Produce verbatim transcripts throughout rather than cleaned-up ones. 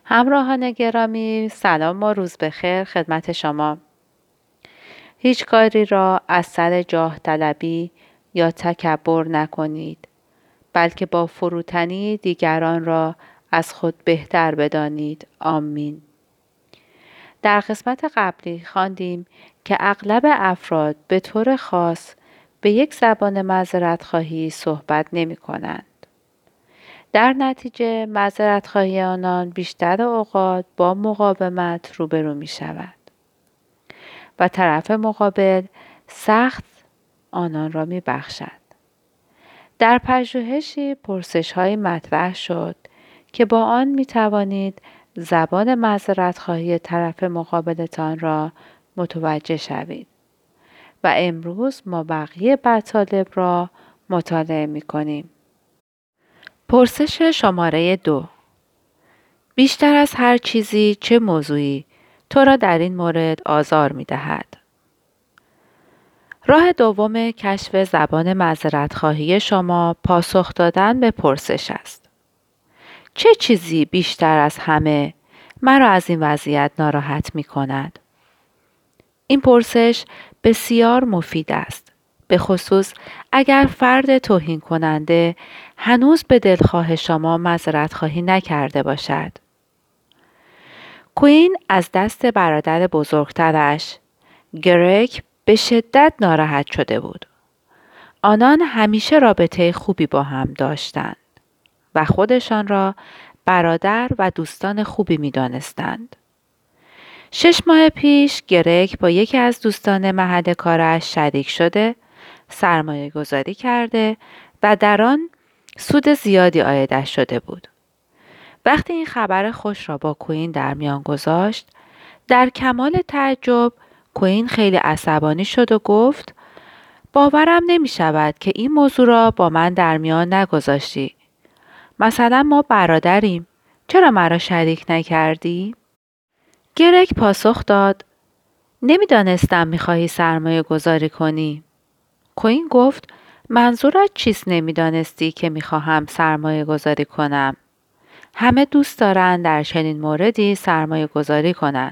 همراهان گرامی، سلام و روز بخیر خدمت شما. هیچ کاری را از سر جاه طلبی یا تکبر نکنید، بلکه با فروتنی دیگران را از خود بهتر بدانید. آمین. در قسمت قبلی خواندیم که اغلب افراد به طور خاص به یک زبان معذرت خواهی صحبت نمی کنند. در نتیجه معذرت‌خواهی آنان بیشتر اوقات با مقاومت روبرو می شود و طرف مقابل سخت آنان را می بخشد. در پژوهشی پرسش‌هایی مطرح شد که با آن می توانید زبان معذرت‌خواهی طرف مقابلتان را متوجه شوید و امروز ما بقیه مطالب را مطالعه می کنیم. پرسش شماره دو: بیشتر از هر چیزی چه موضوعی تو را در این مورد آزار می دهد؟ راه دوم کشف زبان معذرت‌خواهی شما پاسخ دادن به پرسش است. چه چیزی بیشتر از همه مرا از این وضعیت ناراحت می کند؟ این پرسش بسیار مفید است، به خصوص اگر فرد توهین کننده هنوز به دلخواه شما معذرت خواهی نکرده باشد. کوئین از دست برادر بزرگترش، گرگ، به شدت ناراحت شده بود. آنان همیشه رابطه خوبی با هم داشتند و خودشان را برادر و دوستان خوبی می دانستند. شش ماه پیش گرگ با یکی از دوستان محل کارش شریک شده، سرمایه گذاری کرده و در آن سود زیادی عایدش شده بود. وقتی این خبر خوش را با کوئین در میان گذاشت، در کمال تعجب کوئین خیلی عصبانی شد و گفت: باورم نمی شود که این موضوع را با من در میان نگذاشتی. مثلا ما برادریم، چرا مرا شریک نکردی؟ گرگ پاسخ داد: نمیدانستم میخواهی سرمایه گذاری کنی. کوئین گفت: منظورت چیست نمیدانستی که میخواهم سرمایه گذاری کنم؟ همه دوست دارند در چنین موردی سرمایه گذاری کنند.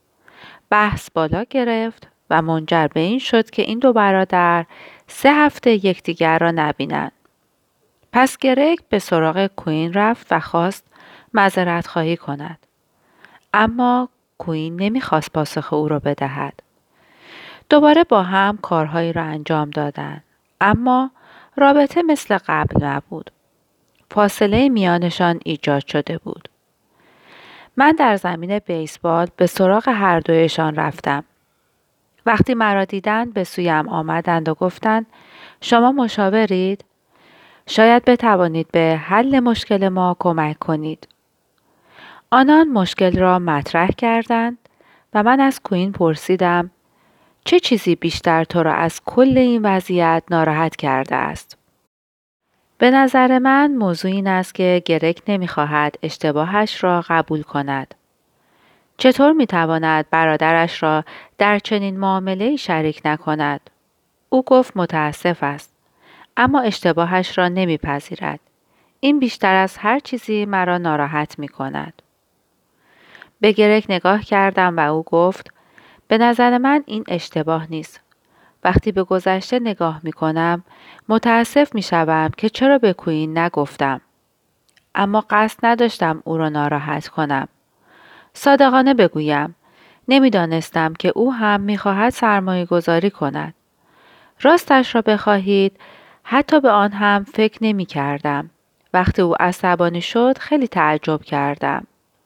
بحث بالا گرفت و منجر به این شد که این دو برادر سه هفته یکدیگر را نبینند. پس گرگ به سراغ کوئین رفت و خواست معذرت خواهی کند. اما کوئین نمیخواست پاسخ او را بدهد. دوباره با هم کارهایی را انجام دادند، اما رابطه مثل قبل نبود. فاصله میانشان ایجاد شده بود. من در زمین بیسبال به سراغ هر دویشان رفتم. وقتی مرا دیدند به سویم آمدند و گفتند: شما مشاورید؟ شاید بتوانید به حل مشکل ما کمک کنید. آنان مشکل را مطرح کردند و من از کوئین پرسیدم: چه چیزی بیشتر تو را از کل این وضعیت ناراحت کرده است؟ به نظر من موضوع این است که گرگ نمی‌خواهد اشتباهش را قبول کند. چطور می‌تواند برادرش را در چنین معامله‌ای شریک نکند؟ او گفت متاسف است، اما اشتباهش را نمی‌پذیرد. این بیشتر از هر چیزی مرا ناراحت می‌کند. به گرگ نگاه کردم و او گفت: به نظر من این اشتباه نیست. وقتی به گذشته نگاه می کنم متاسف می شوم که چرا به کوئین نگفتم. اما قصد نداشتم او را ناراحت کنم. صادقانه بگویم نمی دانستم که او هم می خواهد سرمایه گذاری کند. راستش را بخواهید حتی به آن هم فکر نمی کردم. وقتی او عصبانی شد خیلی تعجب کردم.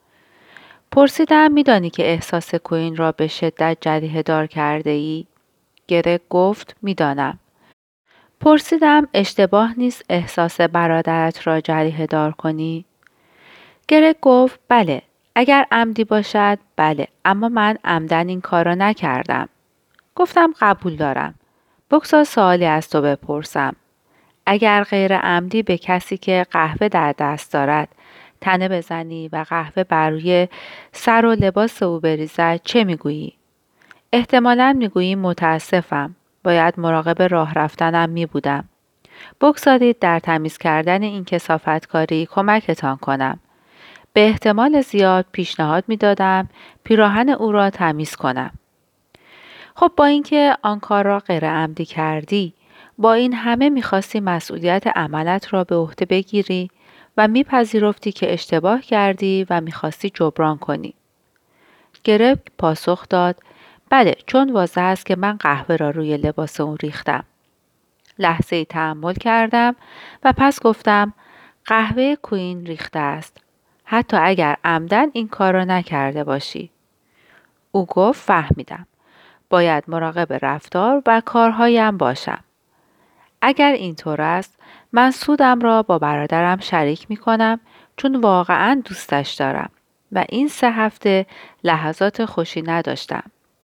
پرسیدم: می دانی که احساس کوئین را به شدت جریحه دار کرده ای؟ گرگ گفت: می دانم. پرسیدم: اشتباه نیست احساس برادرت را جریحه دار کنی؟ گرگ گفت: بله، اگر عمدی باشد بله، اما من عمدن این کار را نکردم. گفتم: قبول دارم. بگذار سوالی از تو بپرسم. اگر غیر عمدی به کسی که قهوه در دست دارد تنه بزنی و قهوه بر روی سر و لباس او بریزد چه میگویی؟ احتمالاً میگویی متاسفم، باید مراقب راه رفتنم می بودم. بگذارید در تمیز کردن این کثافتکاری کمکتان کنم. به احتمال زیاد پیشنهاد می دادم پیراهن او را تمیز کنم. خب با اینکه آن کار را غیر عمدی کردی، با این همه می‌خواستی مسئولیت عملت را به عهده بگیری و میپذیرفتی که اشتباه کردی و می‌خواستی جبران کنی. گرگ پاسخ داد: بله، چون واضح است که من قهوه را روی لباس اون ریختم. لحظه ای تأمل کردم و پس گفتم: قهوه کوئین ریخته است، حتی اگر عمدن این کار را نکرده باشی. او گفت: فهمیدم. باید مراقب رفتار و کارهایم باشم. اگر اینطور است، من سودم را با برادرم شریک می کنم چون واقعا دوستش دارم و این سه هفته لحظات خوشی نداشتم.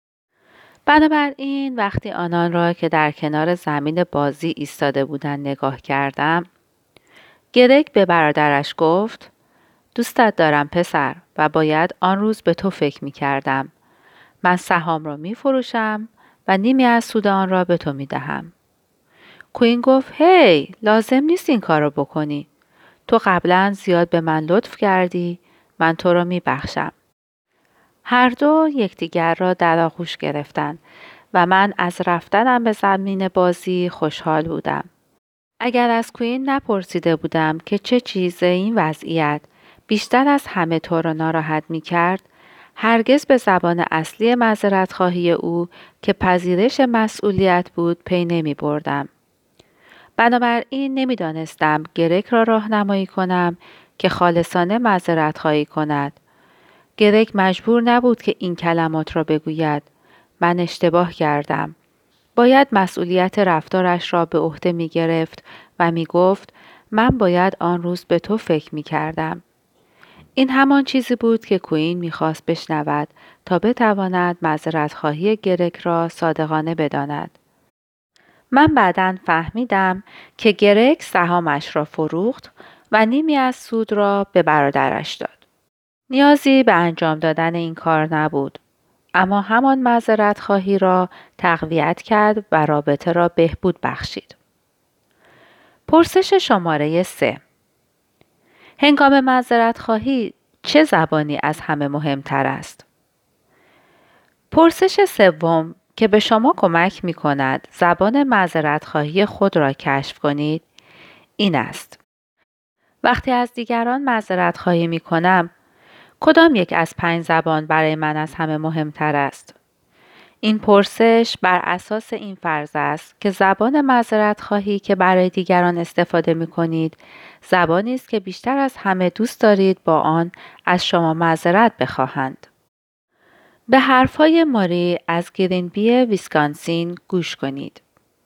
بنابراین وقتی آنان را که در کنار زمین بازی ایستاده بودند نگاه کردم، گرگ به برادرش گفت: دوستت دارم پسر و باید آن روز به تو فکر می کردم. من سهام را می فروشم و نیمی از سود آن را به تو می دهم. کوئین گفت: هی، لازم نیست این کار را بکنی. تو قبلا زیاد به من لطف کردی، من تو را می بخشم. هر دو یکدیگر را در آغوش گرفتند و من از رفتنم به زمین بازی خوشحال بودم. اگر از کوئین نپرسیده بودم که چه چیز این وضعیت بیشتر از همه تو را ناراحت می کرد، هرگز به زبان اصلی معذرت‌خواهی او که پذیرش مسئولیت بود پی نمی بردم. بنابراین نمی دانستم گرگ را راهنمایی کنم که خالصانه معذرت‌خواهی کند. گرگ مجبور نبود که این کلمات را بگوید: من اشتباه کردم. باید مسئولیت رفتارش را به عهده می گرفت و می گفت: من باید آن روز به تو فکر می کردم. این همان چیزی بود که کوئین می خواست بشنود تا بتواند معذرت‌خواهی گرگ را صادقانه بداند. من بعداً فهمیدم که گرگ سهامش را فروخت و نیمی از سود را به برادرش داد. نیازی به انجام دادن این کار نبود، اما همان معذرت‌خواهی را تقویت کرد و رابطه را بهبود بخشید. پرسش شماره سه: هنگام معذرت‌خواهی چه زبانی از همه مهمتر است؟ پرسش سوم که به شما کمک می کند زبان معذرت‌خواهی خود را کشف کنید این است: وقتی از دیگران معذرت‌خواهی می کنم، کدام یک از پنج زبان برای من از همه مهمتر است؟ این پرسش بر اساس این فرض است که زبان معذرت‌خواهی که برای دیگران استفاده می کنید زبانی است که بیشتر از همه دوست دارید با آن از شما معذرت بخواهند. به حرفهای ماری از گرینبی ویسکانسین گوش کنید.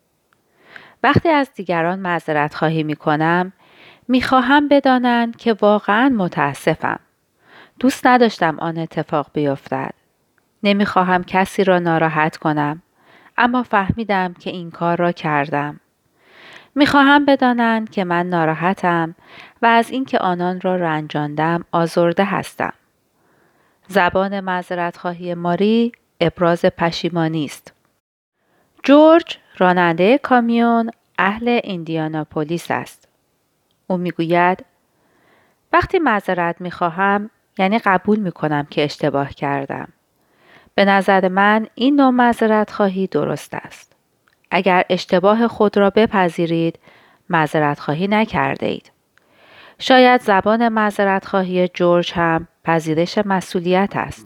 وقتی از دیگران معذرت خواهی می کنم، می خواهم بدانند که واقعاً متاسفم. دوست نداشتم آن اتفاق بیفتد. نمی خواهم کسی را ناراحت کنم، اما فهمیدم که این کار را کردم. می خواهم بدانند که من ناراحتم و از اینکه آنان را رنجاندم آزرده هستم. زبان معذرت‌خواهی ماری ابراز پشیمانی است. جورج راننده کامیون اهل ایندیاناپولیس است. او میگوید: وقتی معذرت میخواهم یعنی قبول میکنم که اشتباه کردم. به نظر من این نوع معذرت‌خواهی درست است. اگر اشتباه خود را بپذیرید، معذرت‌خواهی نکرده اید. شاید زبان معذرت‌خواهی جورج هم پذیرش مسئولیت است.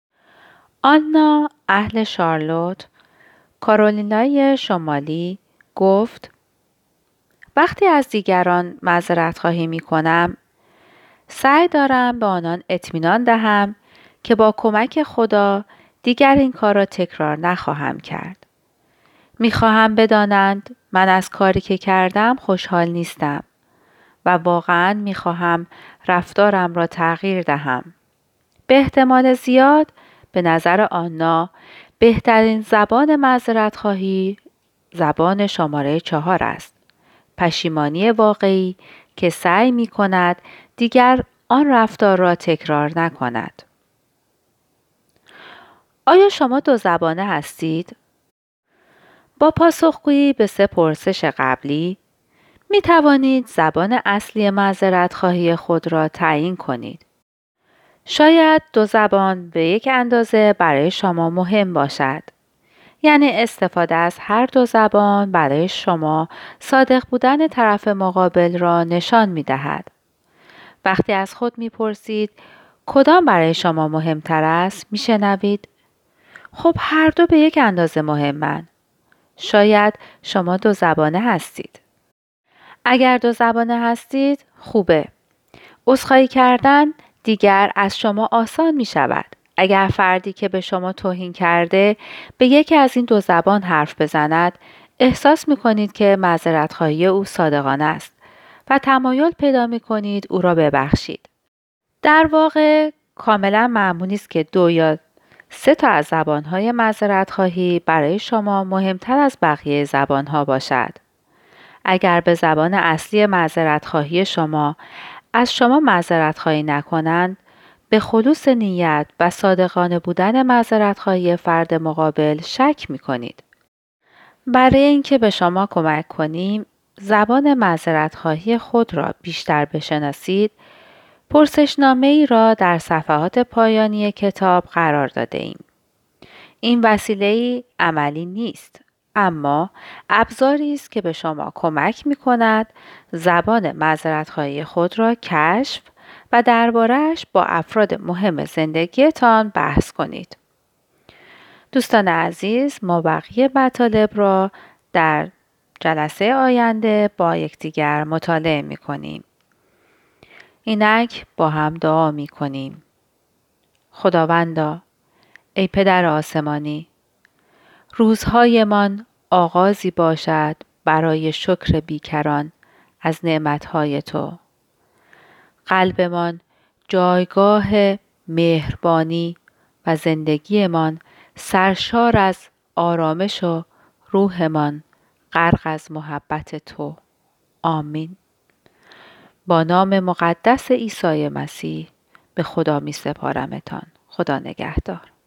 آنا اهل شارلوت، کارولینای شمالی گفت: وقتی از دیگران معذرت‌خواهی می‌کنم، سعی دارم به آنان اطمینان دهم که با کمک خدا دیگر این کار را تکرار نخواهم کرد. می‌خواهم بدانند من از کاری که کردم خوشحال نیستم و واقعاً می‌خواهم رفتارم را تغییر دهم. به احتمال زیاد به نظر آنا بهترین زبان معذرت‌خواهی زبان شماره چهار است. پشیمانی واقعی که سعی می کند دیگر آن رفتار را تکرار نکند. آیا شما دو زبانه هستید؟ با پاسخگویی به سه پرسش قبلی می توانید زبان اصلی معذرت‌خواهی خود را تعیین کنید. شاید دو زبان به یک اندازه برای شما مهم باشد. یعنی استفاده از هر دو زبان برای شما صادق بودن طرف مقابل را نشان می دهد. وقتی از خود می پرسید کدام برای شما مهمتر است، می شنوید خب هر دو به یک اندازه مهمند. شاید شما دو زبانه هستید. اگر دو زبانه هستید خوبه. عذرخواهی کردن دیگر از شما آسان می شود. اگر فردی که به شما توهین کرده به یکی از این دو زبان حرف بزند، احساس می کنید که معذرت‌خواهی او صادقانه است و تمایل پیدا می کنید او را ببخشید. در واقع کاملا معمولی است که دو یا سه تا از زبان‌های معذرت‌خواهی برای شما مهمتر از بقیه زبان‌ها باشد. اگر به زبان اصلی معذرت‌خواهی شما از شما معذرت‌خواهی نکنند، به خلوص نیت و صادقانه بودن معذرت‌خواهی فرد مقابل شک می‌کنید. برای اینکه به شما کمک کنیم زبان معذرت‌خواهی خود را بیشتر بشناسید، پرسشنامه‌ای را در صفحات پایانی کتاب قرار داده ایم. این وسیله‌ای عملی نیست، اما ابزاری است که به شما کمک می‌کند زبان معذرت‌خواهی خود را کشف و درباره‌اش با افراد مهم زندگیتان بحث کنید. دوستان عزیز، ما بقیه مطالب را در جلسه آینده با یکدیگر مطالعه می‌کنیم. اینک با هم دعا می‌کنیم. خداوندا، ای پدر آسمانی، روزهایمان آغازی باشد برای شکر بیکران از نعمتهای تو. قلبمان جایگاه مهربانی و زندگیمان سرشار از آرامش و روحمان غرق از محبت تو. آمین. با نام مقدس عیسی مسیح به خدا می سپارمتان. خدا نگهدار.